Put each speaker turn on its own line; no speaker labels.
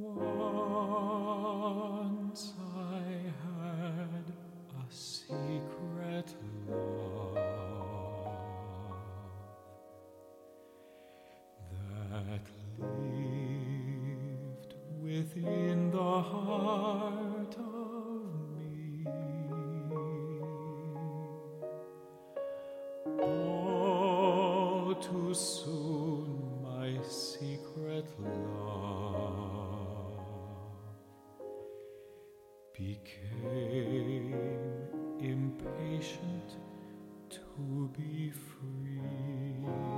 Once I had a secret love that lived within the heart of me. All too soon my secret love became impatient to be free.